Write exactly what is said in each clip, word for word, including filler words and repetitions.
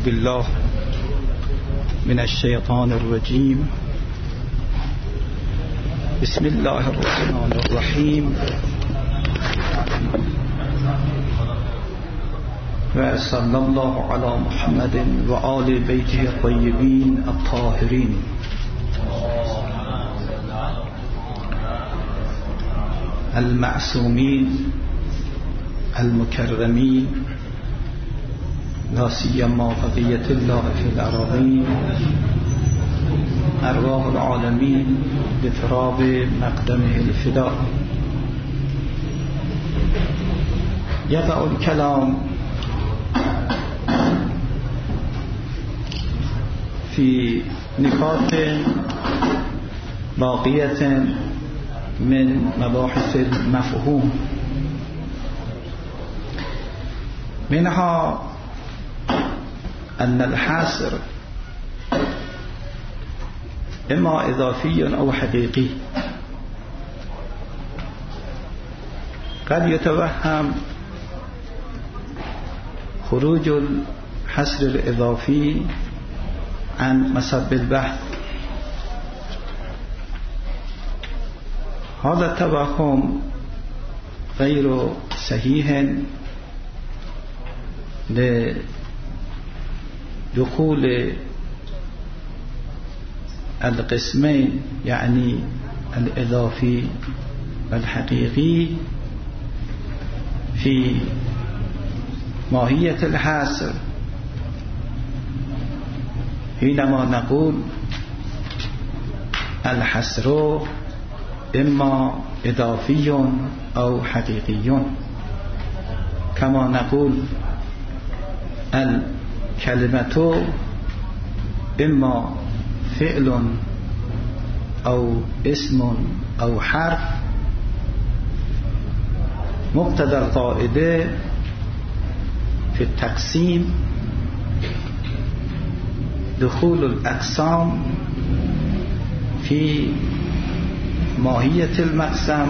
بالله من الشيطان الرجيم. بسم الله الرحمن الرحيم. وصلى الله على محمد وآل بيته الطيبين الطاهرين. المعصومين المكرمين، لا سيما بقية الله في الأراضين، أرواح العالمين بتراب مقدمه الفداء. يقع الكلام في نقاط باقية من مباحث المفهوم، منها أن الحصر إما إضافي أو حقيقي. قد يتوهم خروج الحصر الإضافي عن مسب البحث. هذا التوهم غير صحيح لدخول القسمين، يعني الإضافي والحقيقي، في ماهية الحصر. حينما نقول الحصر إما إضافي أو حقيقي، كما نقول الكلمة إما فعل أو اسم أو حرف. مقتضى القاعدة في التقسيم دخول الأقسام في ماهية المقسم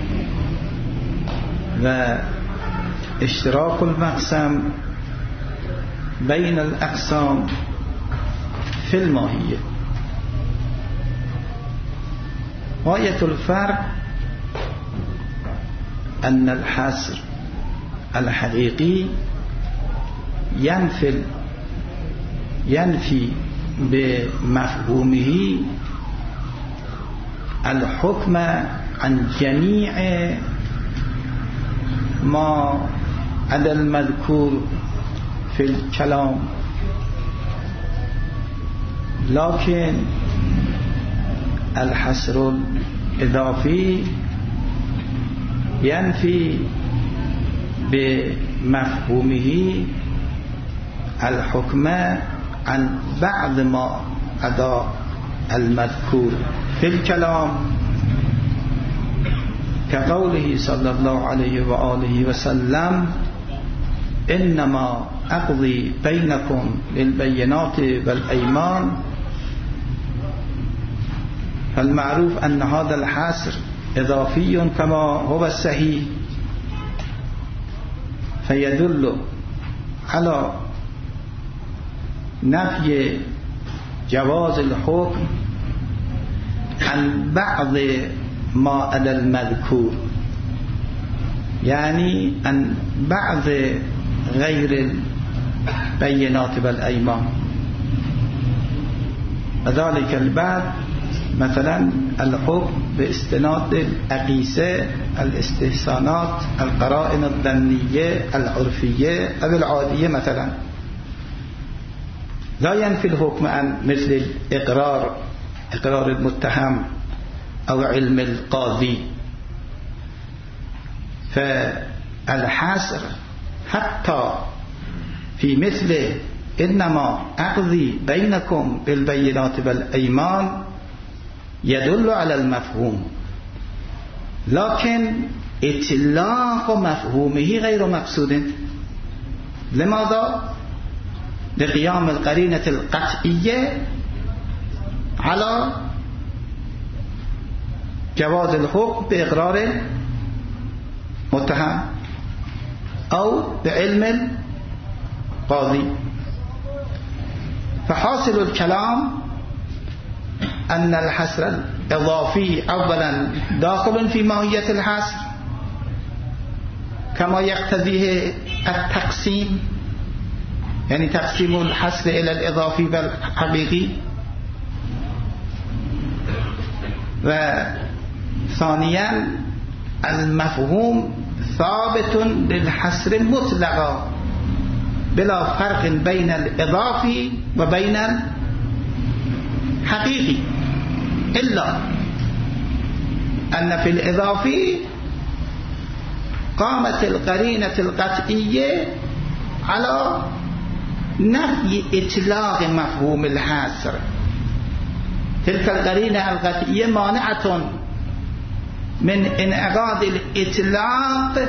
واشتراك المقسم بين الأقسام في الماهية. غاية الفرق أن الحصر الحقيقي ينفي ينفي بمفهومه الحكم عن جميع ما عدا المذكور في الكلام، لكن الحصر الإضافي ينفي بمفهومه الحكم عن بعض ما عدا المذكور في الكلام، كقوله صلى الله عليه وآله وسلم: إنما أقضي بينكم بالبينات والأيمان. فالمعروف أن هذا الحصر إضافي كما هو الصحيح، فيدل على نفي جواز الحكم عن بعض ما عدا المذكور، يعني عن بعض غير البينات والأيمان. وذلك البعض مثلا الحكم باستناد الأقيسة، الاستحسانات، القرائن الظنية العرفية أو العادية مثلا، لا ينفي الحكم عن مثل الإقرار، إقرار المتهم أو علم القاضي. فالحصر حتى في مثل إنما أقضي بينكم بالبينات والأيمان يدل على المفهوم، لكن إطلاق مفهومه غير مقصود. لماذا؟ لقيام القرينة القطعية على جواز الحكم بإقرار متهم أو بعلم القاضي. فحاصل الكلام أن الحصر الإضافي أولا داخل في ماهية الحصر كما يقتضيه التقسيم، يعني تقسيم الحصر إلى الإضافي والحقيقي. وثانيا المفهوم ثابت للحصر مطلقا بلا فرق بين الإضافي وبين الحقيقي، إلا أن في الإضافي قامت القرينة القطعية على نفي إطلاق مفهوم الحصر. تلك القرينة القطعية مانعة من انعقاد الإطلاق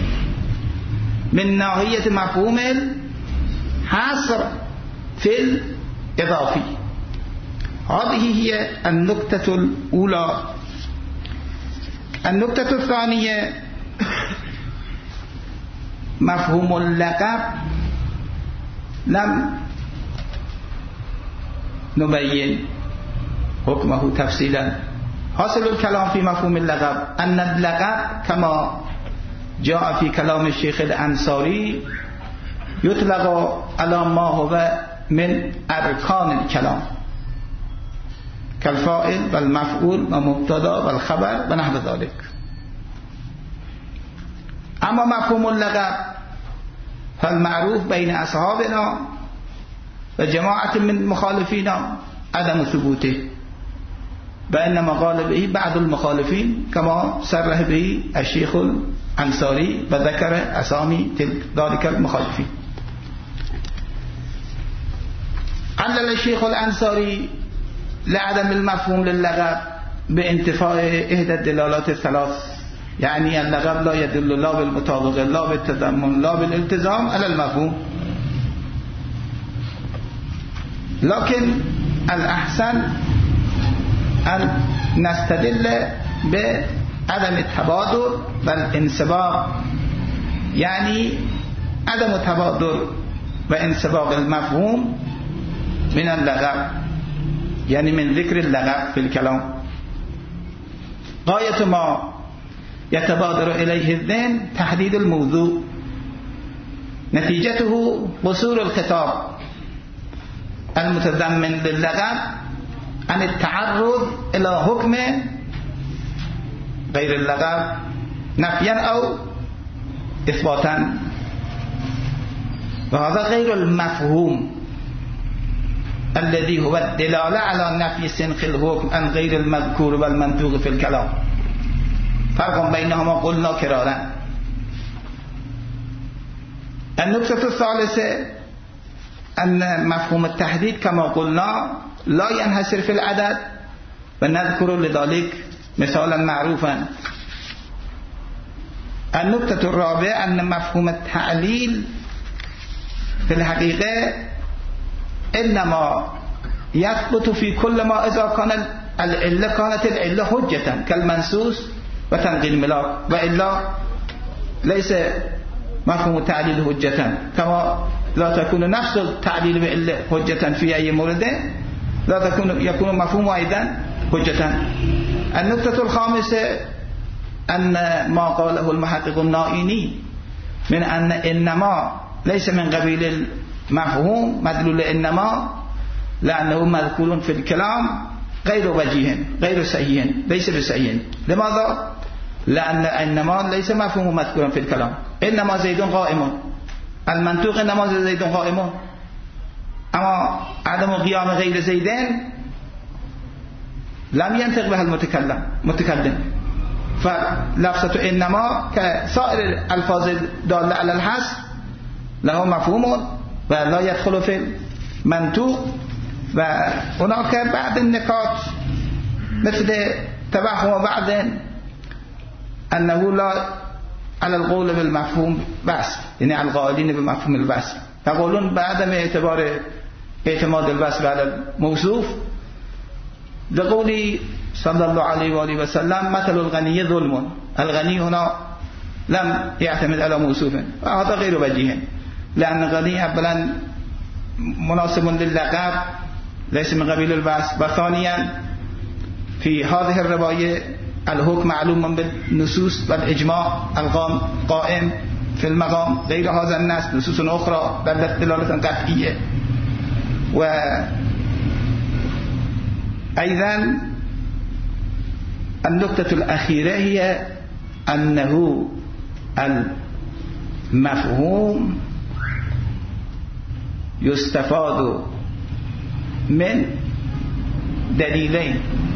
من ناحية مفهوم الحصر في الإضافي. هذه هي النقطة الأولى. النقطة الثانية مفهوم اللقب لم نبين حكمه تفصيلا. حاصل الكلام في مفهوم اللقب أن اللقب كما جاء في كلام الشيخ الأنصاري يطلق على ما هو من أركان الكلام كالفاعل والمفعول ومبتدا والخبر ونحو ذلك. أما مفهوم اللقب فالمعروف بين أصحابنا وجماعة من مخالفينا عدم ثبوته، بأنما قال به بعض المخالفين كما صرح به الشيخ الأنصاري وذكر أسامي ذلك المخالفين. علل الشيخ الأنصاري لعدم المفهوم لللقب بانتفاء إحدى الدلالات الثلاث، يعني اللقب لا يدل لا بالمطابقة لا بالتضمن لا بالالتزام على المفهوم. لكن الأحسن أن نستدل بعدم التبادر والانسباق، يعني عدم التبادر وانسباق المفهوم من اللقب، يعني من ذكر اللقب في الكلام. غاية ما يتبادر إليه الذهن تحديد الموضوع، نتيجته قصور الخطاب المتضمن لللقب عن التعرض إلى حكم غير اللقب نفيا أو إثباتا، وهذا غير المفهوم الذي هو الدلالة على نفي سنخ الحكم عن غير المذكور والمنطوق في الكلام. فرق بينهما قلنا كرارا. النقطة الثالثة أن مفهوم التحديد كما قلنا لا ينحصر في العدد، ونذكر لذلك مثالا معروفا. النقطة الرابعة أن مفهوم التعليل في الحقيقة إنما يثبت في كل ما إذا كان العلة كانت العلة حجة كالمنصوص وتنقيل الملاك، وإلا ليس مفهوم التعليل حجة، كما لا تكون نفس التعليل بالعلة حجة في أي مورد لا تكون يكون مفهوم أيضا حجة. النقطة الخامسة أن ما قاله المحقق النائيني من أن إنما ليس من قبيل المفهوم مدلول إنما، لأنه مذكور في الكلام غير وجيه غير صحيح ليس بصحيح. لماذا؟ لأن إنما ليس مفهوم مذكورا في الكلام. إنما زيد قائم، المنطوق إنما زيد قائم، أما عدم قيام غير زيدين لم ينطق بها المتكلم متكلم. فلفظة إنما كسائر الألفاظ الدالة على الحصر له مفهوم ولا يدخل في المنطوق. وهناك بعض النقاط مثل تبعهم بعض أنه لا على القول بالمفهوم بس، يعني على القائلين بمفهوم البس يقولون بعدم اعتبار اعتماد البس على الموصوف، لقول صلى الله عليه وآله وسلم مثل الغني ظلم، الغني هنا لم يعتمد على موصوف، وهذا غير وجيه، لأن الغني أولا مناسب للقب ليس من قبيل الوصف. وثانيا في هذه الرواية الحكم معلوم بالنصوص والإجماع القائم في المقام غير هذا النص نصوص أخرى دلت دلالة قطعية. وأيضا النقطة الأخيرة هي أنه المفهوم يستفاد من دليلين.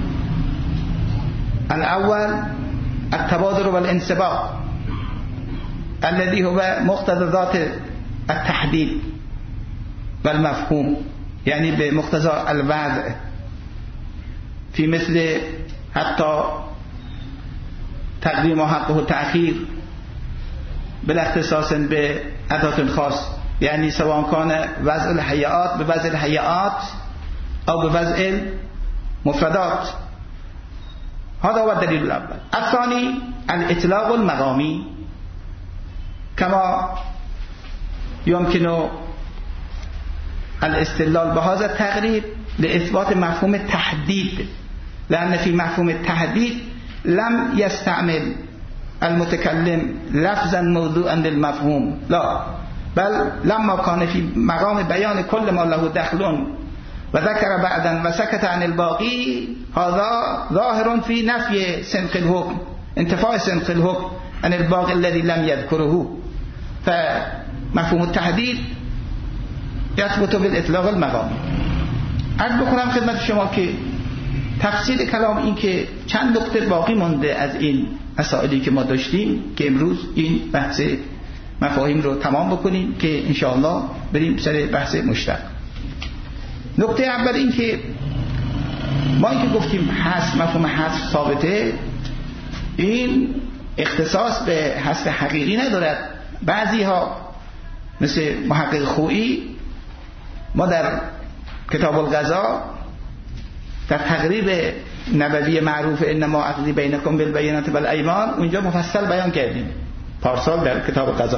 الأول التبادر والانسباق الذي هو مقتضى ذات التحديد والمفهوم، يعني بمقتضى الوضع، في مثل حتى تقديم حقه تأخير بلا اختصاص بأداة خاص، يعني سواء كان وضع الهيئات بوضع الهيئات أو بوضع المفردات. هذا هو الدليل الأول. الثاني الإطلاق المقامي، كما يمكن الاستدلال بهذا التقريب لإثبات مفهوم التحديد، لأن في مفهوم التحديد لم يستعمل المتكلم لفظا موضوعا للمفهوم، لا، بل لما كان في مقام بيان كل ما له دخل وذكر بعدا وسكت عن الباقي، هذا ظاهر في نفي سنق الحكم، انتفاء سنق الحكم عن الباقي الذي لم يذكره. فمفهوم التحديد يثبت بالإطلاق المقامي. عرض بکنم خدمت شما که تفصیل کلام این که چند نکته باقی مونده از این مسائلی که ما داشتیم که امروز این بحث مفاهیم رو تمام بکنیم که انشاءالله بریم سر بحث مشترک. نکته اول این که ما این که گفتیم حذف، مفهوم حذف ثابته، این اختصاص به حذف حقیقی ندارد. بعضی ها مثل محقق خویی، ما در کتاب القضا در تقریب نبوی معروف انما عقدی بینکم بالبینات والایمان اونجا مفصل بیان کردیم پارسال در کتاب قضا.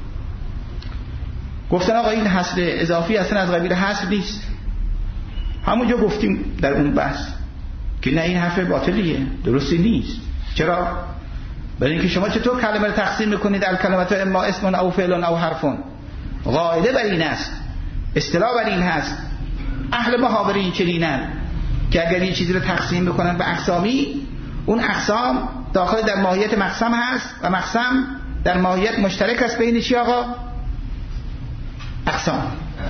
گفتن آقا این حذف اضافی اصلا از قبیل حذف نیست. همونجا گفتیم در اون بحث که نه، این حرف باطلیه، درستی نیست. چرا؟ برای اینکه شما چطور کلمه رو تقسیم میکنید در کلمات اما اسم او فعل او حرف؟ قاعده بر این است، اصطلاح بر این هست، اهل محاور این چنینن که اگر این چیزی رو تقسیم بکنن به اقسامی، اون اقسام داخل در ماهیت مقسم هست و مقسم در ماهیت مشترک است بین چی آقا؟ اقسام.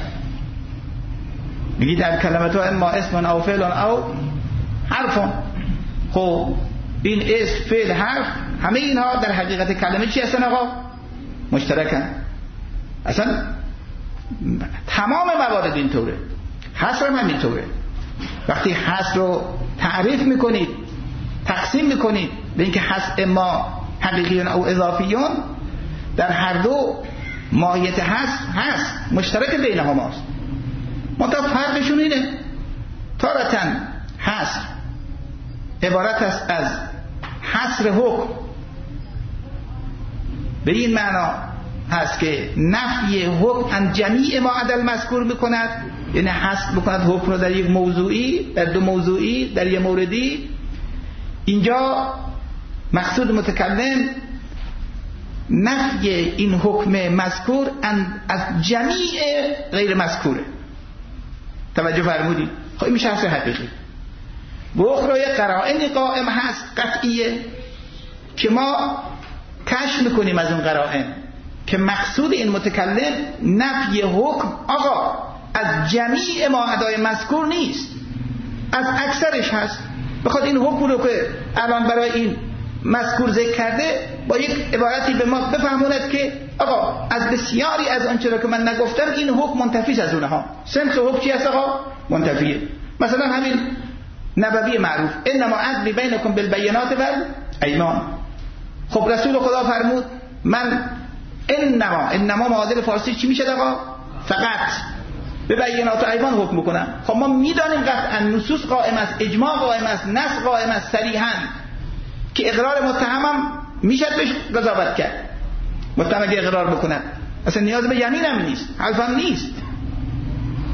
میگی در کلمات اما اسم او فعل او حرف. خب این اسم، فعل، حرف، همه اینها در حقیقت کلمه چی هستن آقا؟ مشترکن. اصلا تمام موارد اینطوره، حصر هم همینطوره. وقتی حصر رو تعریف میکنید، تقسیم میکنید به اینکه حصر اما حقیقیون او اضافیون، در هر دو ماهیت حصر هست، مشترک بین هماست. منتها فرقشون اینه، تارةً حصر عبارت است از حصر حکم، به این معنا هست که نفی حکم عن جمیع ما عدا المذکور میکند، یعنی حصر بکند حکم رو در یک موضوعی، در دو موضوعی، در یک موردی. اینجا مقصود متکلم نفی این حکم مذکور از جمیع غیر مذکوره. توجه فرمودید؟ خب این میشه حصر حقیقی. و اخرى قرائن قائم هست قطعیه که ما کشف میکنیم از اون قرائن که مقصود این متکلم نفی حکم آقا از جمیع ما عدای مذکور نیست، از اکثرش هست. بخواد این حکم رو که الان برای این مذکور ذکر کرده با یک عبارتی به ما بفهموند که آقا از بسیاری از آنچه را که من نگفتم این حکم منتفی از اونها. سنخ حکم چی هست آقا؟ منتفیه. مثلا همین نبوی معروف انما عدلی بینکم بالبینات والایمان. خب رسول خدا فرمود من انما انما معادل فارسی چی میشه آقا؟ فقط به بینات و ایمان حکم بکنم. خب ما میدانیم قطعا نصوص قائم است، اجماع قائم است، نص قائم است صریحا که اقرار متهمم میشه بهش قضاوت کرد. متهم اگه اقرار بکنه اصلا نیاز به یمین هم نیست، حلف هم نیست.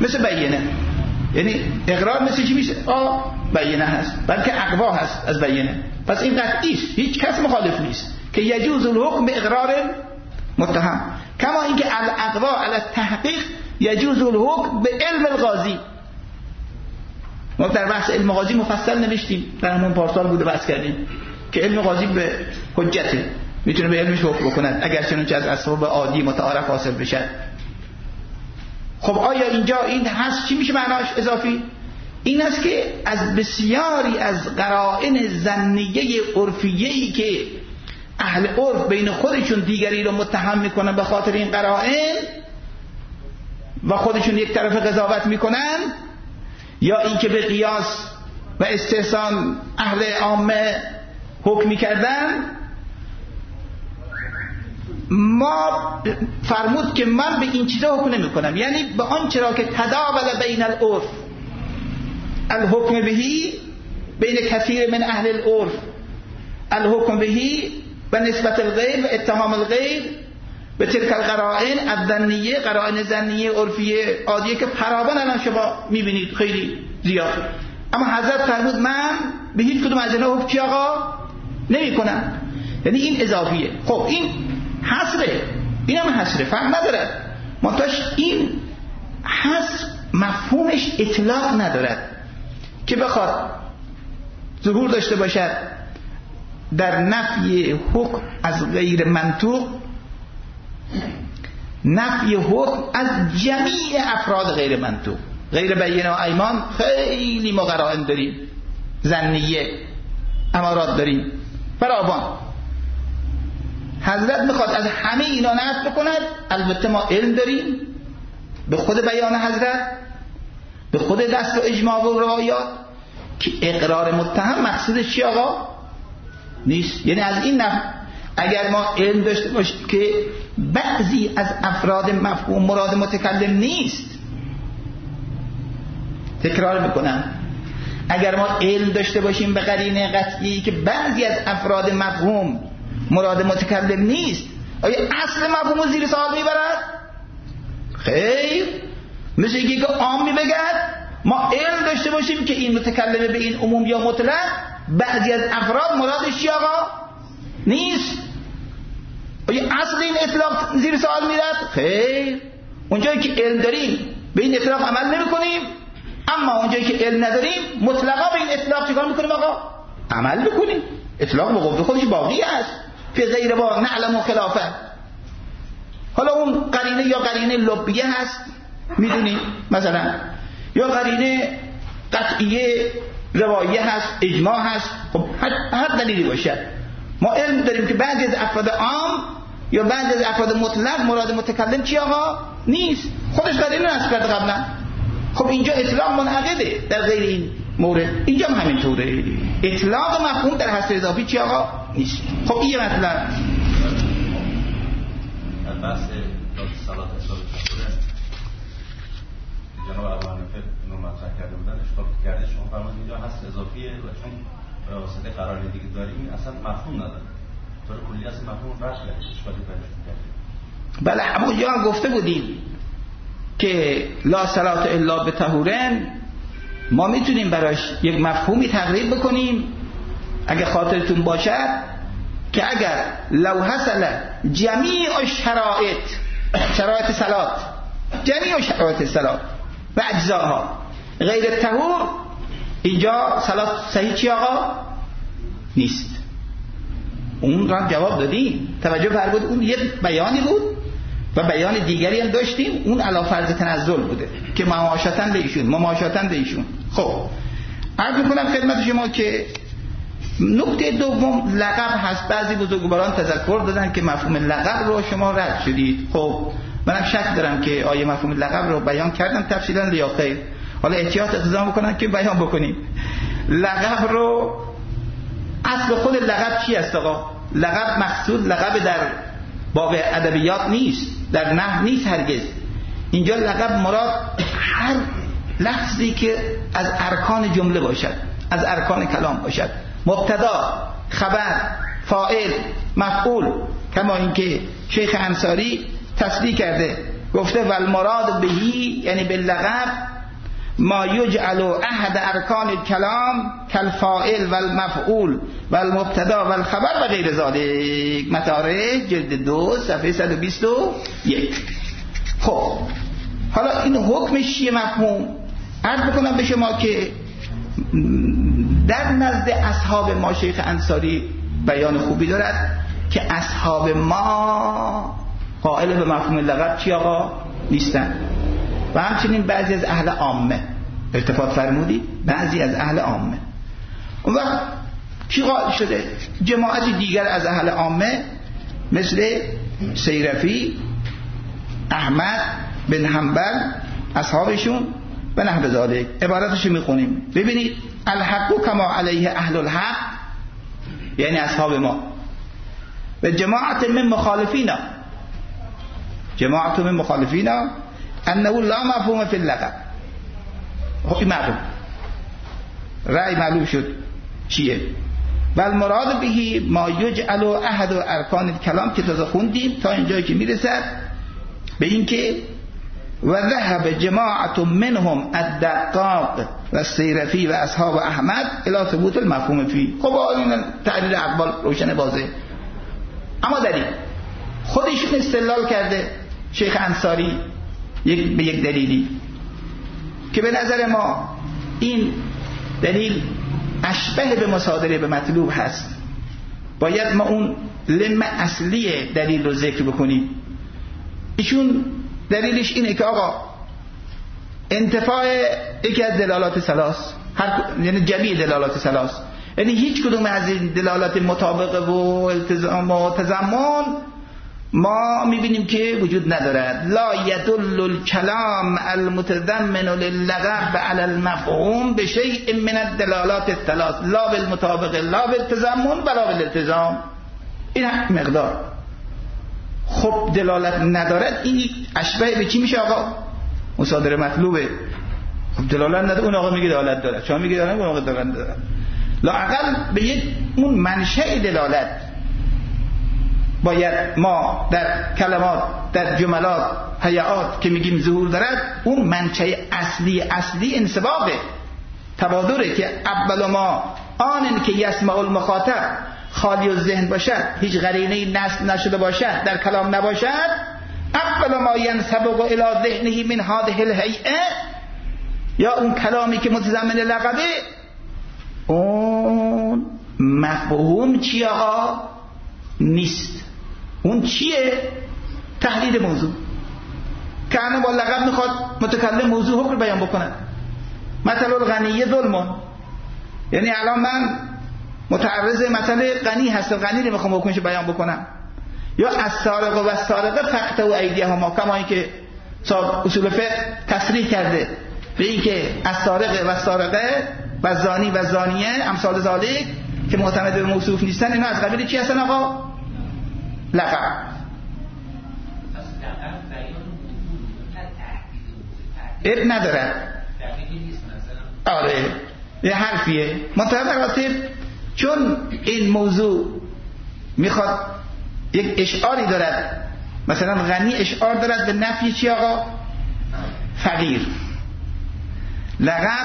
مثل بیینه. یعنی اقرار مثل چی میشه؟ آ بیینه هست، بلکه اقوا هست از بیینه. پس این قطعی است، هیچ کس مخالف نیست که یجوز الحکم به اقرار متهم، کما اینکه الاقوا علی التحقیق یجوز الحکم به علم القاضی. ما در بحث علم قاضی مفصل نوشتیم، در همون پارسال بوده بحث کردیم که علم قاضی به حجته، میتونه به علمش حکم بکند اگر چنانچه از اسباب عادی متعارف حاصل بشه. خب آیا اینجا این هست چی میشه معناش اضافی؟ این است که از بسیاری از قرائن ظنیه عرفیه‌ای که اهل عرف بین خودشون دیگری رو متهم میکنن به خاطر این قرائن و خودشون یک طرف قضاوت میکنن، یا اینکه به قیاس و استحسان اهل عامه حکم میکردن، ما فرمود که من به این چیزا حکم نمیکنم، یعنی به آن چرا که تداول بین العرف الحکم بهی، بین کثیر من اهل العرف الحکم بهی و نسبت الغیر و اتهام الغیر به تلک القرائن الظنیه، قرائن ظنیه عرفیه عادیه که فراوان الان شما میبینید خیلی زیاد. اما حضرت فرمود من به هیچ کدوم از اینا حکم چی آقا نمی کنم، یعنی این اضافیه. خب این حصره، این هم حصره، فرق ندارد، منتاش این حصر مفهومش اطلاق ندارد که بخواد ظهور داشته باشد در نفی حکم از غیر منطوق، نفی حکم از جمیع افراد غیر منطوق. غیر بیینه و ایمان خیلی ما قرائن داریم، ظنیه امارات داریم فراوان. حضرت میخواد از همه اینا نفی بکند. البته ما علم داریم به خود بیان حضرت، به خود دست و اجماع و روایات که اقرار متهم مقصودش چی آقا نیست. یعنی از این نفع اگر ما علم داشته باشیم که بعضی از افراد مفهوم مراد متکلم نیست، تکرار میکنم، اگر ما علم داشته باشیم به قرینه قطعی که بعضی از افراد مفهوم مراد متکلم نیست، آیا اصل مفهوم رو زیر سوال میبرد؟ خیر، مثل اینکه که عامی بگد ما علم داشته باشیم که این متکلمه به این عموم یا مطلق، بعضی از افراد مرادش چی آقا نیست، آیا اصل این اطلاق زیر سوال میرد؟ خیر، اونجایی که علم داریم به این اطلاق عمل نمی کنیم، اما اونجایی که علم نداریم مطلقا به این اطلاق چیکار میکنیم آقا؟ عمل بکنیم. اطلاق به قوه خودش باقی است، فی غیر با نعلم و خلافه. حالا اون قرینه یا قرینه لبیه هست میدونیم مثلا، یا قرینه قطعیه روایه هست، اجماع هست، خب هر دلیلی باشه. ما علم داریم که بعضی از افراد عام یا بعضی از افراد مطلق مراد متکلم چی آقا نیست، خودش قرینه نصب کرده قبلا. خب اینجا اطلاق منعقده در غیر این مورد، اینجا هم همینطوره، اطلاق مفهوم در حصر اضافی چی آقا نیست. خب این یه مطلب بحث صلات اصلاح تفسیر جناب ابو حنیفه اینو مطرح کرده بودن، اشکال کرده شما فرمودید اینجا هست اضافیه و چون واسطه قرار دیگه داریم اصلا مفهوم نداره، طور کلی اصلا مفهوم فرش کرده، اشکالی پیدا کرده. بله همونجا هم گفته بودیم که لا صلات الا بطهورن، ما میتونیم براش یک مفهومی تقریب بکنیم اگه خاطرتون باشد که اگر لو حصل جمیع الشرائط، شرایط صلات، جمیع شرایط صلات و اجزاها غیر طهور، اینجا صلات صحیح چی آقا نیست. اون را جواب دادیم، توجه فرمودید، اون یک بیانی بود و بیان دیگری هم داشتیم، اون علی فرض تنزل بوده که مماشاتن به ایشون، مماشاتن به ایشون. خب عرض میکنم خدمت شما که نکته دوم لقب هست. بعضی بزرگواران تذکر دادن که مفهوم لقب رو شما رد شدید. خب منم شک دارم که آیا مفهوم لقب رو بیان کردم تفصیلا یا خیر. حالا احتیاط اقدام بکنن که بیان بکنیم. لقب رو اصل خود لقب چی است آقا؟ لقب مقصود لقب در باب ادبیات نیست، در نحو نیست هرگز. اینجا لقب مراد هر لفظی که از ارکان جمله باشد، از ارکان کلام باشد، مبتدا، خبر، فاعل، مفعول، کما اینکه شیخ انصاری تصریح کرده گفته والمراد بهی یعنی باللقب ما یجعل احد ارکان الکلام کالفاعل والمفعول والمبتدا والخبر و غیر ذالک. مدارج جلد دو صفحه صد و بیست و یک. خب حالا این حکمش چیه مفهوم؟ عرض بکنم به شما که در نزد اصحاب ما شیخ انصاری بیان خوبی دارد که اصحاب ما قائل به مفهوم لقب چی آقا نیستن و همچنین بعضی از اهل عامه. التفات فرمودی بعضی از اهل عامه. اون وقت کی قائل شده؟ جماعت دیگر از اهل عامه مثل سیرفی، احمد بن حنبل، اصحابشون و نحو ذالک. عبارتشو میخونیم ببینید. الحق کما علیه اهل الحق یعنی اصحاب ما و جماعت من مخالفینا جماعت من مخالفینا انه لا مفهوم فی اللقب. خب معلوم رأی معلوم شد چیه. و المراد بهی ما یجعل احد ارکان الکلام که تازه خوندیم تا اینجایی که میرسد به این که و ذهب جماعت منهم الدقاق و السیرفی و اصحاب احمد الی ثبوت المفهوم فی. خب این تعبیر اقبال روشن بازه. اما دلیل خودشون استدلال کرده شیخ انصاری یک به یک دلیلی که به نظر ما این دلیل اشبه به مصادره به مطلوب هست. باید ما اون لم اصلی دلیل رو ذکر بکنیم. ایشون دلیلش اینه که آقا انتفاع یکی از دلالات ثلاث هر یعنی جمعی دلالات ثلاث یعنی هیچ کدوم از این دلالات مطابقه و التزام و تضمن ما میبینیم که وجود ندارد. لا یدل الکلام المتضمن لللقب علی المفهوم بشیء من الدلالات الثلاث لا بالمطابقه لا بالتضمن ولا بالالتزام. این مقدار خب دلالت ندارد. این اشبه به چی میشه آقا؟ مصادره مطلوبه. خب دلالت نداره اون آقا میگه دلالت داره. شما میگه داره اون آقا دلالت داره. لااقل به یک اون منشأ دلالت باید ما در کلمات در جملات هیئات که میگیم ظهور دارد اون منشأ اصلی اصلی انسباقه تبادره که اول ما آن که یسمع المخاطب خالی و ذهن باشد هیچ قرینه‌ای نصب نشده باشد در کلام نباشد اول ما ینسبق الی ذهنه من هذه الهیئه یا اون کلامی که متضمن لقبه اون مفهوم چی آقا نیست. اون چیه؟ تحلیل موضوع. که انا با لقب میخواد متکلم موضوع حکم بیان بکنه. مثل الغنی ظلمون یعنی الان من متعرض مثل غنی هست و غنی رو میخوام حکمش بیان بکنم. یا السارق و السارقه فقطعوا ایدیهما کما اینکه اصول فقه تصریح کرده به این که السارق و السارقه و زانی و زانیه امثال ذالک که معتمد به موصوف نیستن اینا از قبیل چی هستن آقا؟ لقب. اب نداره. آره یه حرفیه منطقه مراتب چون این موضوع میخواد یک اشعاری دارد مثلا غنی اشعار دارد به نفی چی آقا؟ فقیر. لقب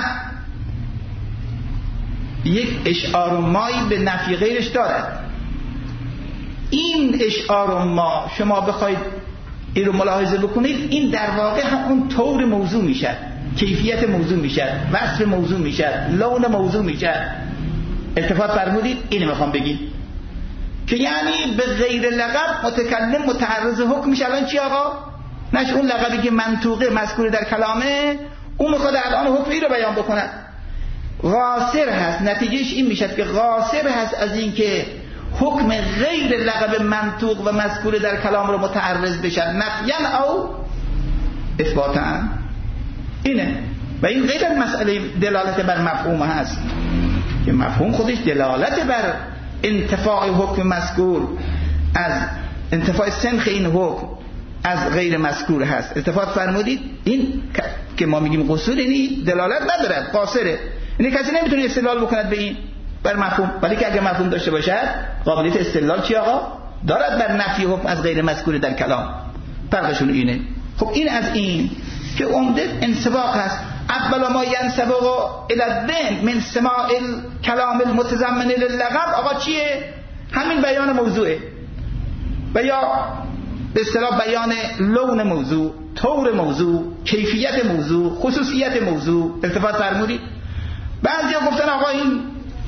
یک اشعار مایی به نفی غیرش دارد. این اشعار ما شما بخواید این رو ملاحظه بکنید این در واقع همون طور موضوع میشد کیفیت موضوع میشد وصف موضوع میشد لون موضوع میشد. التفات فرمودید اینو میخوام بگید که یعنی به غیر لقب متکلم متعرض حکم میشه. الان چی آقا؟ نش اون لقبی که منطوقه مذکور در کلامه اون میخواد الان حکمی رو بیان بکنه قاصر هست. نتیجهش این میشد که قاصر هست از این که حکم غیر لقب منطوق و مذکور در کلام رو متعرض بشد نفیاً او اثباتاً. اینه و این غیر از مسئله دلالت بر مفهوم هست که مفهوم خودش دلالت بر انتفاع حکم مذکور از انتفاع سنخ این حکم از غیر مذکور هست. التفات فرمودید این که ما میگیم قصور اینی دلالت ندارد قاصره. یعنی کسی نمیتونه استدلال بکند به این بر مفهوم ولی که اگر مفهوم داشته باشد قابلیت استدلال چی آقا؟ دارد بر نفی حکم از غیر مذکور در کلام. فرقشون اینه. خب این از این که عمده انسباق هست. اول ما ینسبق الی الذهن من سماع الکلام المتضمن لللقب. آقا چیه؟ همین بیان موضوعه، و یا به اصطلاح بیان لون موضوع، طور موضوع، کیفیت موضوع، خصوصیت موضوع. التفات فرمودید. بعضیا گفتن آقا این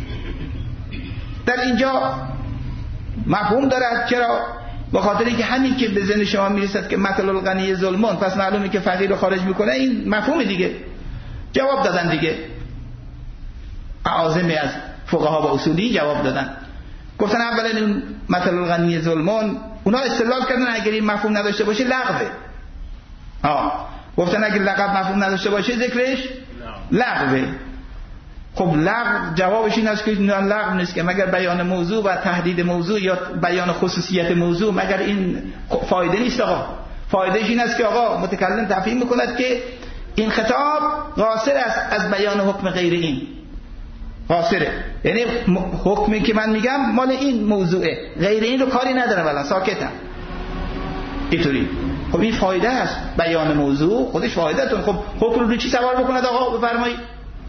در اینجا مفهوم دارد. چرا؟ به خاطر اینکه همین که به ذهن شما میرسد که مثل الغنی ظلمون، پس معلومه که فقیر رو خارج میکنه، این مفهوم دیگه. جواب دادن دیگه، اعاظمی از فقها و اصولی جواب دادن، گفتن اولا این مثل الغنی ظلمون اونا استدلال کردن اگر این مفهوم نداشته باشه لغوه. آه گفتن اگر لقب مفهوم نداشته باشه ذکرش لغوه. خب لغو جوابش این است که لغو نیست که مگر بیان موضوع و تحدید موضوع یا بیان خصوصیت موضوع، مگر این فایده نیست. آقا فایدهش این است که آقا متکلم تفهیم میکند که این خطاب قاصر است از بیان حکم غیر این، قاصره، یعنی حکمی که من میگم مال این موضوعه، غیر این رو کاری ندارم، الان ساکتم اینطوری. خب این فایده است، بیان موضوع خودش فایده تون. خب حکم رو چی سوار بکند آقا؟ بفرمایید.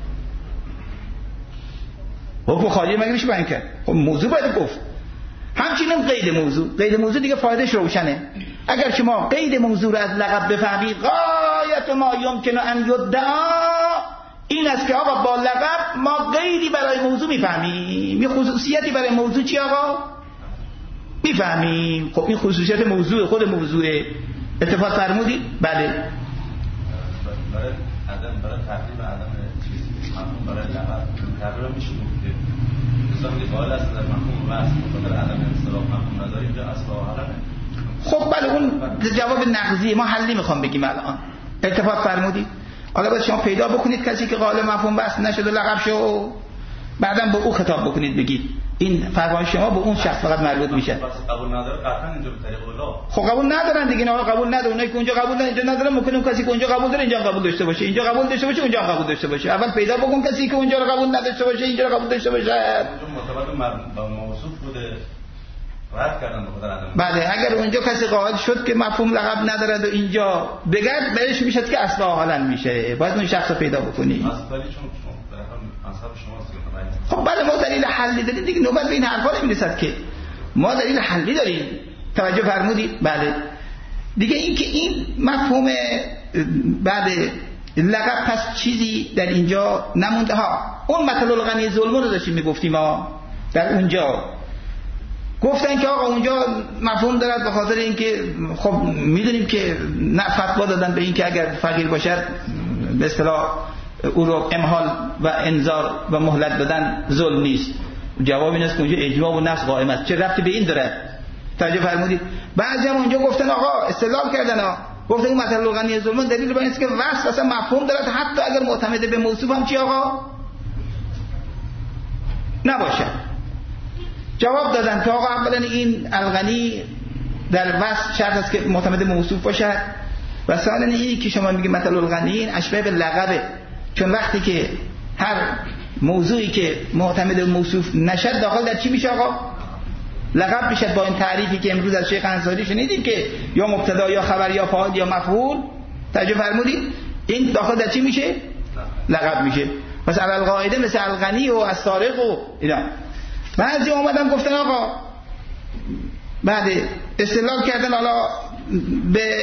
حکم خالی مگه میشه بیان کرد؟ خب موضوع باید گفت. همچنین قید موضوع، قید موضوع دیگه فایدهش روشنه. اگر شما قید موضوع رو از لقب بفهمید، غایت ما یمکن ان یدعا این است که آقا با لقب ما قیدی برای موضوع میفهمیم، یه خصوصیتی برای موضوع چی آقا میفهمیم. خب این خصوصیت موضوع خود موضوعه. اتفاق فرمودید؟ بله. برای عدم برای تحریم عدم چیز مفهوم برای لقب تقریبا میشه گفت که مثلا میگه قائل است در مفهوم وصف بخاطر عدم اصطلاح مفهوم نداری اینجا اصلا حالنه. خب بله اون جواب نقضی ما حلی میخوام بگیم الان. اتفاق فرمودید؟ حالا باید شما پیدا بکنید کسی که قائل مفهوم وصف نشد و لقب شو، بعداً به او خطاب بکنید بگید این فرمان شما به اون شخص فقط مربوط میشه. پس قبول نداره قطعا اینجا به طریق اولا. خب قبول ندارن دیگه، نه قبول نداره. اونایی که اونجا قبول ندارن اینجا ندارن، ممکنه اون کسی که اونجا قبول داره اینجا قبول داشته باشه، اینجا قبول داشته باشه اونجا قبول داشته باشه. اول پیدا بکن کسی که اونجا رو قبول نداشته باشه اینجا رو قبول داشته باشه. اونجا مرتبط با موصوف بوده رد کردن به خاطر عدم. بله اگر اونجا کسی قائل شد که مفهوم لقب ندارد و اینجا بگرد بهش میشه که اصلا حالا میشه، باید اون شخص رو پیدا بکنی. اصلا چون مذهب شماست که خب بله ما دلیل حلی داریم دیگه، نوبت به این حرفا نمیرسد که ما دلیل حلی داریم. توجه فرمودید؟ بله دیگه این که این مفهوم بعد لقب پس چیزی در اینجا نمونده ها. اون مثل الغنی ظلمون رو داشتیم میگفتیم ما در اونجا گفتن که آقا اونجا مفهوم دارد به خاطر اینکه خب میدونیم که نه فتوا دادن به این که اگر فقیر باشد به اصطلاح او رو امهال و انذار و مهلت دادن ظلم نیست. جواب این است که اونجا اجماع و نص قائم است. چه ربطی به این داره؟ توجه فرمودید؟ بعضی هم اونجا گفتن آقا استدلال کردن ها گفتن این مثل الغنی ظلمون دلیل بر این است که وصف اصلا مفهوم دارد حتی اگر معتمد به موصوف هم چی آقا نباشد. جواب دادن که آقا اولا این الغنی در وصف شرط است که معتمد موصوف باشد و ثانیا اینی که شما میگید مثل الغنی این اشبه به لقبه، چون وقتی که هر موضوعی که معتمد موصوف نشد داخل در چی میشه آقا لقب میشه. با این تعریفی که امروز از شیخ انصاری شنیدیم که یا مبتدا یا خبر یا فاعل یا مفعول، توجه فرمودید این داخل در چی میشه لقب میشه. پس علل قاعده مثل الغنی و السارق و اینا. بعضی اومدن گفتن آقا بعد استدلال کردن حالا به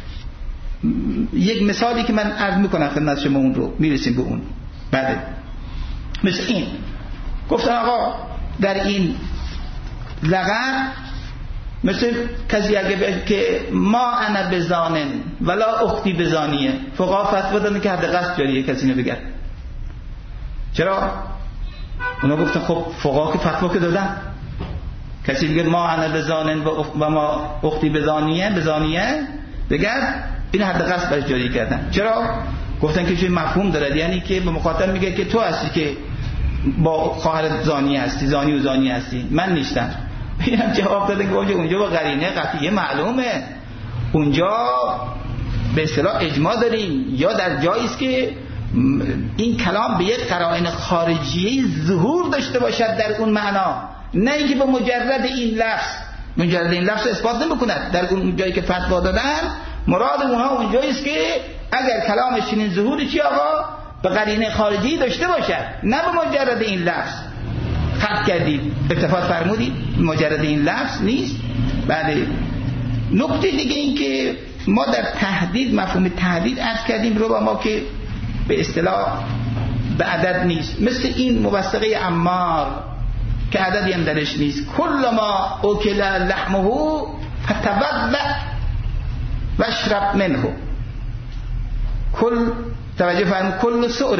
یک مثالی که من عرض میکنم خدمت شما اون رو میرسیم به اون. بعد مثل این گفتن آقا در این لقب مثل کسی اگه بگه که ما انا بزانن ولا اختی بزانیه، فقها فتوا دادن که حد قصد جاریه کسی نبگه. چرا؟ اونا گفتن خب فقها که فتوا که دادن کسی بگه ما انا بزانن و ما اختی بزانیه بزانیه بگرد، این حد قصد برش جاری کردن. چرا؟ گفتن که چه مفهوم دارد، یعنی که به مخاطب میگه که تو هستی که با خواهر زانی هستی، زانی و زانی هستی، من نیستم. اینم جواب داده که اونجا با قرینه قطعیه معلومه، اونجا به اصطلاح اجماع داریم یا در جایی است که این کلام به یک قرائن خارجیه ظهور داشته باشد در اون معنا، نه اینکه به مجرد این لفظ مجرد این لفظ اثبات نمی‌کند. در اون جایی که فتوا دادن مراد اونها اونجایی است که اگر کلامش چنین ظهوری چی آقا به قرینه خارجی داشته باشد، نه به مجرد این لفظ. خط کردید اتفاق فرمودید مجرد این لفظ نیست. بله. نکته دیگه این که ما در تهدید، مفهوم تهدید عرض کردیم رو با ما که به اصطلاح به عدد نیست، مثل این موثقه عمار که عددی هم درش نیست. کل ما اوکل لحمه فتوضأ واشرب منه. کل توجه فرمود کل سؤر،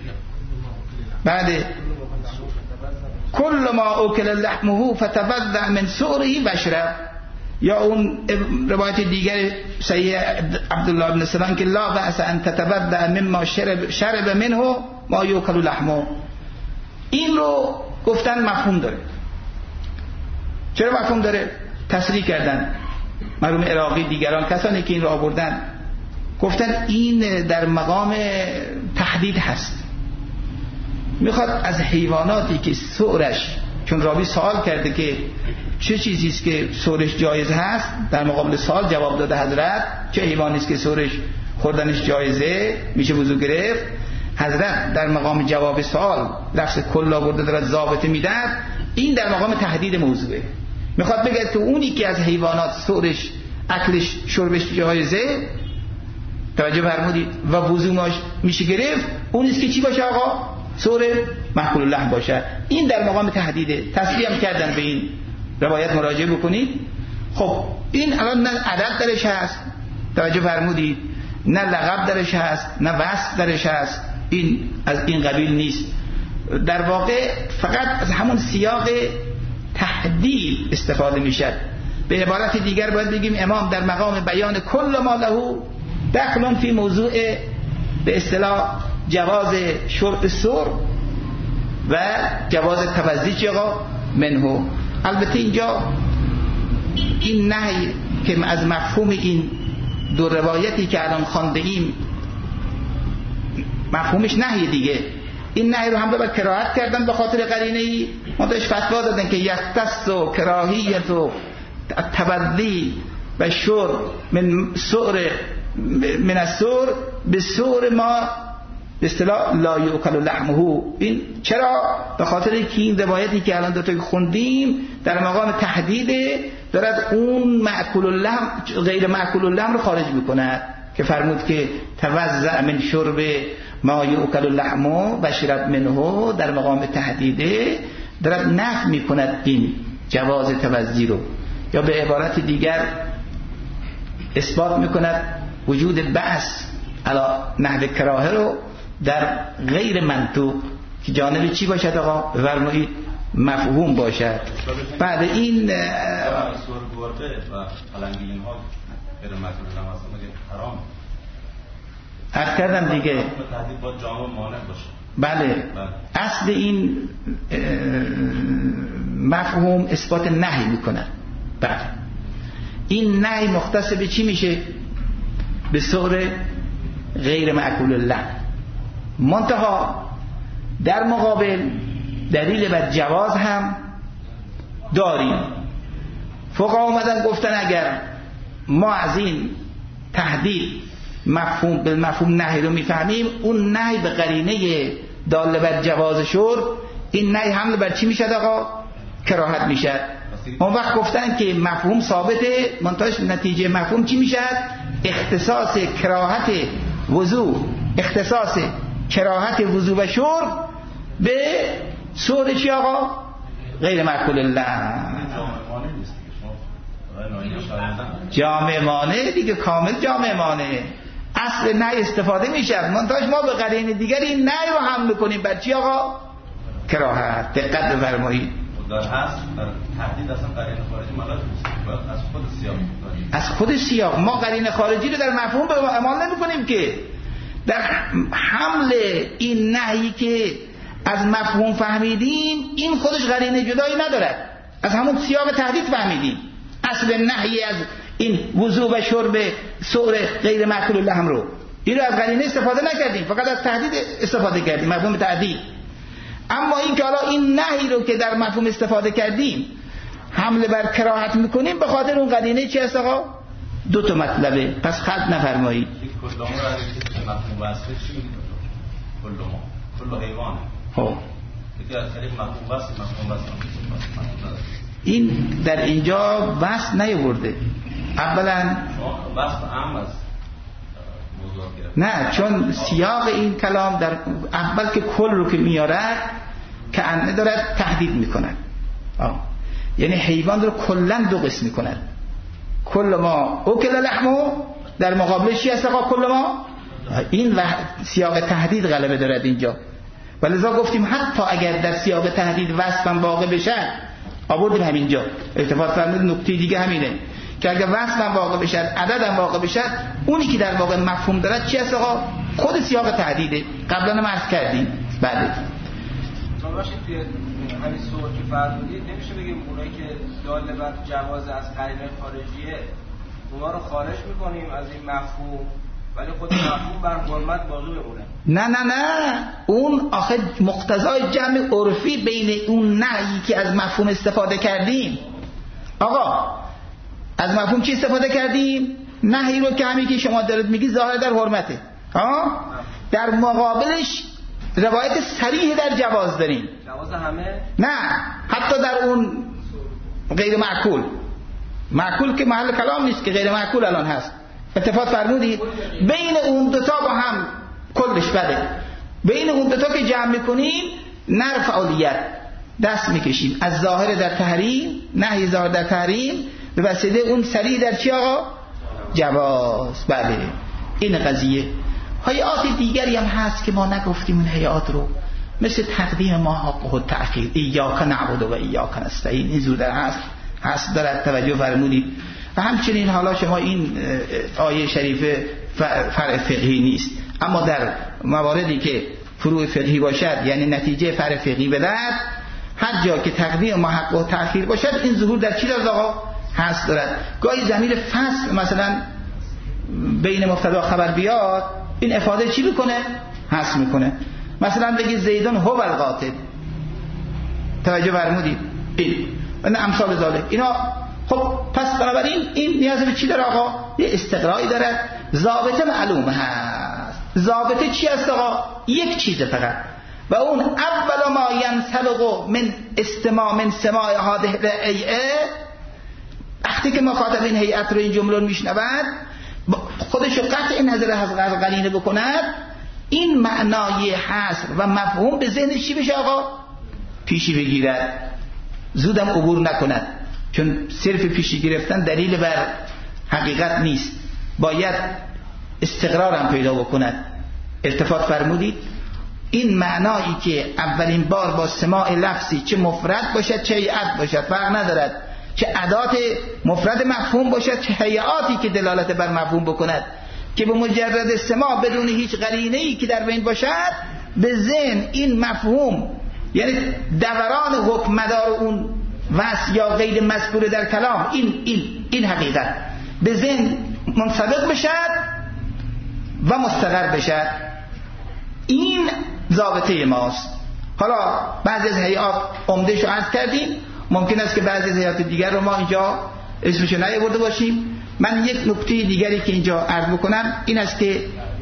بعد کل ما اوکل لحمه فتوضأ من سؤره واشرب. یا اون روایت دیگر صحیح عبدالله بن سلام که لا بأس ان تتوضأ مما شرب شرب منه ما یوکل لحمه. این رو گفتن مفهوم داره. چرا مفهوم داره؟ تصریح کردن مرحوم عراقی دیگران کسانی که این رو آوردن، گفتن این در مقام تحدید هست. میخواد از حیواناتی که سؤرش، چون راوی سوال کرده که چه چیزی است که سؤرش جایز هست، در مقابل سوال جواب داده حضرت چه حیوانی است که سؤرش خوردنش جایزه میشه وضو گرفت. حضرت در مقام جواب سوال لفظ کل آورده دارد ضابطه میدن. این در مقام تحدید موضوعه. میخواد بگه که اونی که از حیوانات سؤرش اکلش شربش جایزه، توجه فرمودید، و وضوش میشه گرفت، اون است که چی باشه آقا؟ سؤر مأکول اللحم باشه. این در مقام تحدیده. تصریح هم کردن به این روایت مراجعه بکنید. خب این الان نه عدد درش هست، توجه فرمودید، نه لقب درش هست، نه وصف درش هست. این از این قبیل نیست. در واقع فقط از همون سیاق تحدید استفاده میشه. به عبارت دیگر باید بگیم امام در مقام بیان کل ما له دخل فی موضوع به اصطلاح جواز شرب سر و جواز توزیع منه. البته اینجا این نهی که از مفهوم این دو روایتی که الان خوانده ایم مفهومش نهی دیگه. این نهی رو هم به کراهت کردن به خاطر قرینه‌ای، منتهش فتوا دادن که یختص و کراهیت و تبدی و شرب من سؤر من السؤر به سؤر ما به اصطلاح لا یؤکل لحمه. این چرا؟ به خاطر که این روایتی که الان دو تا خوندیم در مقام تحدید دارد اون مأکول اللحم غیر مأکول اللحم رو خارج میکند که فرمود که توزع من شرب ما یؤکل لحمه و شرب منه. در مقام تحدید دارد نفی میکند این جواز توزیع رو، یا به عبارت دیگر اثبات میکند وجود بأس علا نحو کراهه رو در غیر منطوق که جانب چی باشد آقا؟ بفرمایید مفهوم باشد. بعد این سور گربه و پلنگین ها غیر مأکول اللحم هستن مگه حرام؟ عرض کردم دیگه تهدید با جامع مانع باشه. بله. بله اصل این مفهوم اثبات نهی میکنه. بله این نهی مختص به چی میشه؟ به سؤر غیر مأکول اللحم. منتها در مقابل دلیل بر جواز هم داریم. فقها اومدن گفتن اگر ما از این تهدید مفهوم به مفهوم نهی رو میفهمیم، اون نهی به قرینه داله بر جواز شرب، این نهی حمل بر چی میشد آقا؟ کراهت میشد. اون وقت گفتن که مفهوم ثابته، منتهاش نتیجه مفهوم چی میشد؟ اختصاص کراهت وضو، اختصاص کراهت وضو و شرب به سؤر چی آقا؟ غیر مأکول اللحم. جامع مانع دیگه، کامل جامع مانع. اصل نهی استفاده میشه، منتهاش ما به قرینه دیگر این نهی رو حمل کنیم بر چی آقا؟ کراهت. دقت بفرمایید. در هست در تهدید اصلا قرینه خارجی ملاک نیست، از خود سیاق از خود سیاق ما قرینه خارجی رو در مفهوم به عمل نمی کنیم که در حمل این نهی که از مفهوم فهمیدیم این خودش قرینه جدایی ندارد، از همون سیاق تهدید فهمیدیم اصل نهی از این وضو و شرب سؤر غیر مأکول اللحم رو. این رو از قرینه استفاده نکردیم، فقط از تهدید استفاده کردیم، مفهوم تهدید. اما این که حالا این نهی رو که در مفهوم استفاده کردیم حمله بر کراهت میکنیم به خاطر اون قرینه چی هست آقا؟ دو تا مطلبه، پس خط نفرمایید. کلما را که مفهوم وصفه چی میگه؟ کلما کل حیوان. خب دیگه از طریق مفهوم وصف مفهوم وصف این در اینجا وصف نیورده. اولا وصف عام است. نه، چون سیاق این کلام در اول که کل رو که میارد که انه دارد تهدید میکند، یعنی حیوان رو کلن دو قسم میکند. کل ما اکل لحمو در مقابلش چی هست؟ کل ما این سیاق تهدید غلبه دارد اینجا، ولذا گفتیم حتی اگر در سیاق تهدید وصفم واقع بشه، آوردیم همینجا التفات فرمود نکته دیگه همینه که اگر وصفم واقع بشه، عددم واقع بشه، اونی که در واقع مفهوم دارد چی هست آقا؟ خود سیاق تهدیده. قبلا هم عرض کردیم. بله باشید توی همین صور که فرمودید نمیشه بگیم اونایی که دال بر جواز از قرینه خارجیه اونا رو خارج میکنیم از این مفهوم، ولی خود مفهوم بر حرمت باقی بمونه. نه نه نه، اون آخه مقتضای جمع عرفی بین اون نهی که از مفهوم استفاده کردیم. آقا از مفهوم چی استفاده کردیم؟ نهی رو که همین که شما دارید میگی ظاهر در حرمته، ها؟ در مقابلش روایت صریح در جواز داریم. جواز همه؟ نه، حتی در اون غیر معقول. معقول که محل کلام نیست، که غیر معقول الان هست. اتفاق فرمودید بین اون دوتا با هم کلش بده. بین اون دوتا که جمع میکنیم نر فعالیت دست میکشیم از ظاهر در تحریم، نهی ظاهر در تحریم به وسیله اون صریح در چی آقا؟ جواز. بله این قضیه. هیئات دیگری هم هست که ما نگفتیم اون هیئات رو، مثل تقدیم ما حق و تأخیر، ایاک نعبد و ایاک نستعین، این زود هست هست دارد توجه فرمودید. و همچنین حالا شما این آیه شریفه فرع فقهی نیست، اما در مواردی که فروع فقهی باشد، یعنی نتیجه فرع فقهی بدهد، هر جا که تقدیم ما حق و تأخیر باشد این ظهور در چی دارد آقا؟ هست دارد. گاهی ضمیر فصل مثلا بین مبتدا خبر بیاد، این افاده چی میکنه؟ هست میکنه. مثلا بگید زیدون هو القاتل، توجه فرمودید؟ این و امثال ذالک اینا. خب پس بنابراین این نیاز به چی داره آقا؟ یه استقرایی داره، ضابطه معلوم هست. ضابطه چی هست آقا؟ یک چیز فقط، و اون اول ما ینسلق من استماع من سماع هذه الهیئه، وقتی که مخاطب این هیئت رو این جمله رو میشنود خودشو قطع نظر از قرینه بکند، این معنای حصر و مفهوم به ذهنش چی بشه آقا؟ پیشی بگیرد، زودم عبور نکند، چون صرف پیشی گرفتن دلیل بر حقیقت نیست، باید استقرار هم پیدا بکند. التفات فرمودید این معنایی که اولین بار با سماع لفظی چه مفرد باشد چه هیئت باشد فرق ندارد، چه ادات مفرد مفهوم باشد چه هیئاتی که دلالت بر مفهوم بکند، که به مجرد سماع بدون هیچ قرینه‌ای که در بین باشد به ذهن این مفهوم، یعنی دوران حکم مدار اون وصف یا غیر مذکور در کلام، این این این حقیقت به ذهن منطبق بشد و مستقر بشد. این ضابطه ماست. حالا بعضی از هیئات عمده‌اش رو عرض کردیم، ممکن است که بعضی از هیئات دیگر رو ما اینجا اسمشو نیاورده باشیم. من یک نکته دیگری که اینجا عرض بکنم این است که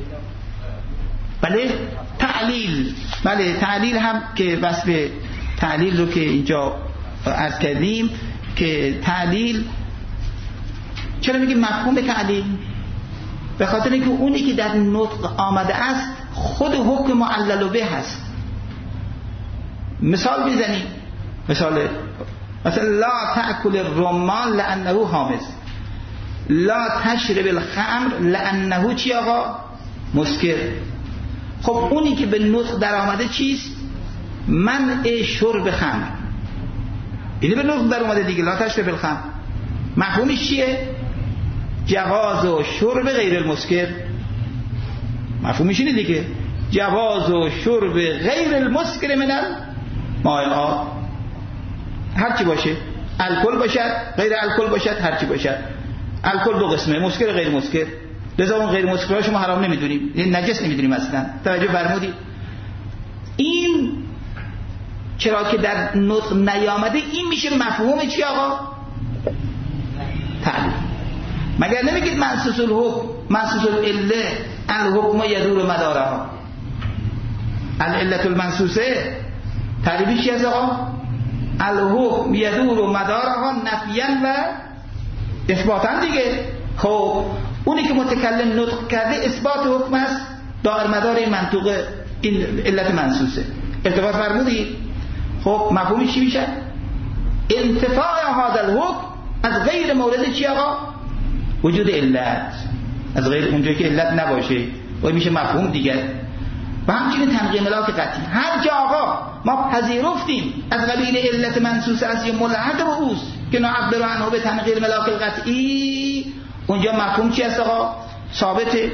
بله تعلیل، بله تعلیل هم که وصف تعلیل رو که اینجا عرض کردیم، که تعلیل چرا میگیم مفهوم تعلیل؟ به خاطر اینکه اونی که در نطق آمده است خود حکم معلل به هست. مثال میزنیم، مثال مثلا لا تأکل الرمان لانه حامض، لا تشرب الخمر لانه چی آقا؟ مسکر. خب اونی که به نطق در آمده چیست؟ منع شرب خمر، اینی به نطق در آمده دیگه، لا تشرب الخمر. مفهومش چیه؟ جواز و شرب غیر المسکر. مفهومش اینه دیگه، جواز و شرب غیر المسکر من المائعات، هر چی باشه، الکل باشد غیر الکل باشد، هر چی باشد. الکل دو قسمه، مسکر غیر مسکر، لذا اون غیر مسکرها شما حرام نمیدونیم، یعنی نجس نمیدونیم اصلا. توجه فرمودید؟ این چرا که در نطق نیامده این میشه مفهوم چی آقا؟ تعلیل. مگر نمیگید منصوص الحکم منصوص العله الحکم یدور مدارها العلة المنصوصه تعریفش چی است آقا؟ الحکم یدور مدارها نفیا و اثباتا دیگه. خب اونی که متکلم نطق کرده اثبات حکم است دائر مدار این منطوق این علت منصوصه. ارتباط فرمودید؟ خب مفهومش چی میشه؟ انتفاع هذا الحکم از غیر مورد چی آقا؟ وجود علت، از غیر اونجایی که علت نباشه و میشه مفهوم دیگه. و همچنین تنقیه ملاک قطعی هر جا آقا ما پذیرفتیم از قبیل علت منصوص از یه ملحق رؤوس که نعبر عنه به تنقیه ملاک قطعی، اونجا مفهوم چی است آقا؟ ثابته.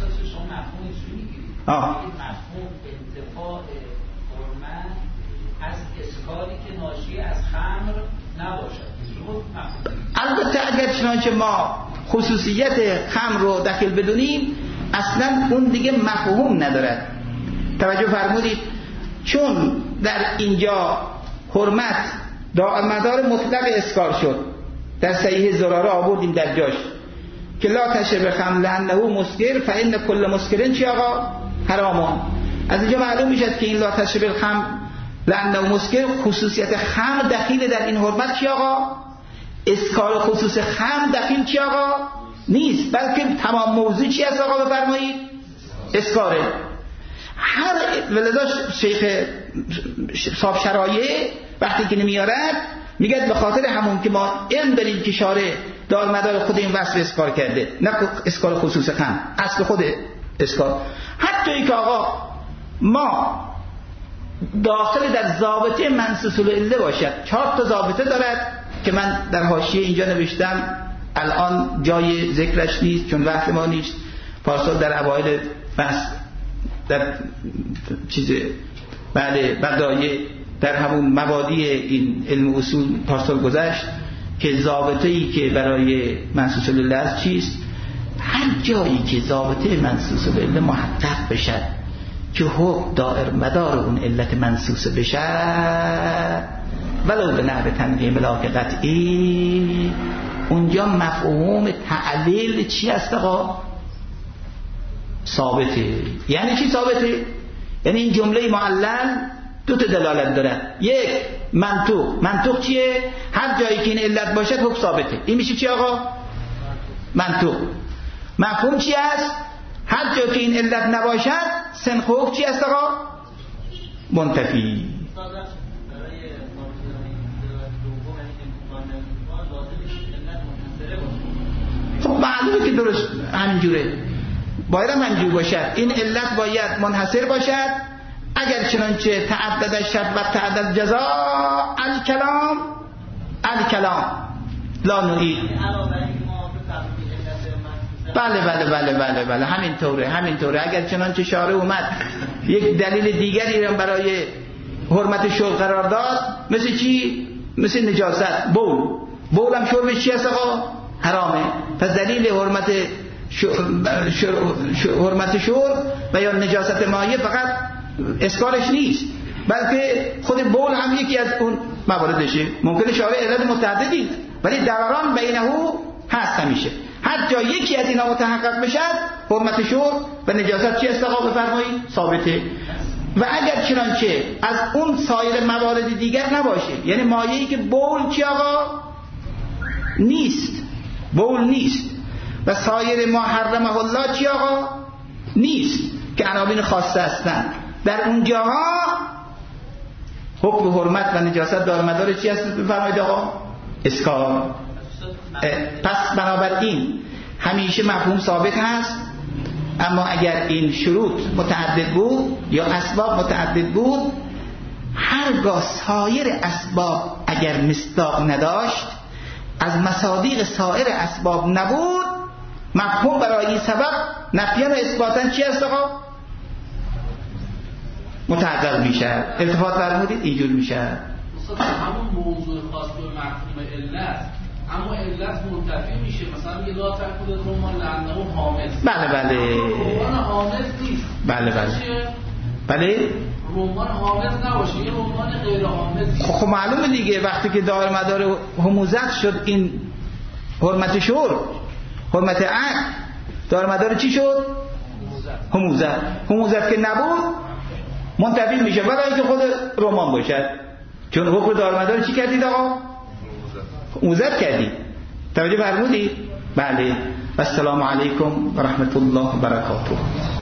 آه مفهوم انتفاع حرمت از اسکاری که ناشی از خمر نباشد. البته اگر چنانچه ما خصوصیت خمر رو داخل بدونیم اصلا اون دیگه مفهوم ندارد. توجه فرمودید؟ چون در اینجا حرمت دائرمدار مطلق اسکار شد، در صحیح زراره آوردیم در جاش که لا تشرب خمر لانه مسکر فان کل مسکرین چی آقا؟ حرامون. از اینجا معلوم میشد که این لا تشرب الخمر لانه مسکر خصوصیت خمر دخیل در این حرمت چی آقا؟ اسکار خصوص خمر دخیل چی آقا؟ نیست، بلکه تمام موضوع چی است آقا بفرمایید؟ اسکاره. هر ولذا شیخ صاحب شرایع وقتی که نمیارد میگه به خاطر همون که ما علم داریم که شارع دار مدار خود این وصف اسکار کرده، نه اسکار خصوص خمر، اصل خود اسکار. حتی ای که آقا ما داخل در ضابطه منصوص العله باشد، چهار تا ضابطه دارد که من در حاشیه اینجا نوشتم، الان جای ذکرش نیست چون وقت ما نیست. پارسال در اوایل بحث در چیز بله بدایع در همون مبادی این علم اصول پارسال گذشت که ضابطه‌ای که برای منصوص العله است چیست؟ هر جایی که ضابطه منصوص العله محقق بشد که حکم دائر مدار اون علت منصوص بشد ولو به نحو تنقیه ملاک قطعی، اونجا مفهوم تعلیل چی است آقا؟ ثابته. یعنی چی ثابته؟ یعنی این جمله معلل دو تا دلالت داره. یک منطوق. منطوق چیه؟ هر جایی که این علت باشد حکم ثابته. این میشه چی آقا؟ منطوق. مفهوم چی است؟ هر جایی که این علت نباشد سنخ حکم چی است آقا؟ منتفی. خب معلومه که درست همینجوره، باید هم همینجور باشد. این علت باید منحصر باشد. اگر چنانچه تعدد شرط و تعدد جزا الکلام الکلام لا نعید. بله بله بله بله بله همینطوره همینطوره. اگر چنانچه شارع اومد یک دلیل دیگری را برای حرمت شرب قرار داد، مثل چی؟ مثل نجاست. بول بول هم شربش چی است آقا؟ حرامه. پس دلیل حرمت شر... شر... شر... حرمت شرب و یا نجاست مایه فقط اسکارش نیست، بلکه خود بول هم یکی از اون مواردشه. ممکنه شارع علت متعددی ولی دوران بینه هست همیشه. هر جا یکی از اینا متحقق بشد حرمت شرب و نجاست چی است آقا بفرمایید؟ ثابته. و اگر چنانچه از اون سایر موارد دیگر نباشه، یعنی مایه‌ای که بول چی آقا؟ نیست، بول نیست، و سایر ما حرمه الله چی آقا؟ نیست که عناوین خاصه هستند، در اونجاها حکم حرمت و نجاست دار مدار چی هست بفرمایید آقا؟ اسکار. پس بنابراین همیشه مفهوم ثابت هست، اما اگر این شروط متعدد بود یا اسباب متعدد بود، هرگاه سایر اسباب اگر مصداق نداشت، از مصادیق سایر اسباب نبود، مفهوم برای این سبب نفیان و اثباتن چی است آقا؟ متحقق میشه. التفات فرمودید اینجور میشه. همون موضوع خاص به مفهوم علت، اما علت منتفی میشه. مثلا یه لا تأکل الرمان لأنه حامض. بله بله. رمان حامض نیست. بله بله. بله. رمان حامض نباشه، یه رمان غیر حامض. خب, خب معلومه دیگه، وقتی که دائر مدار هموزت شد این حرمت شرب، حرمت عقد دارمدار چی شد؟ هموزت. هموزت که نبود منتفی میشه ولی اینکه خود رمان باشد، چون حکم دارمدار چی کردید آقا؟ هموزت کردید. توجه فرمودید؟ بله. السلام علیکم و رحمت الله و برکاته.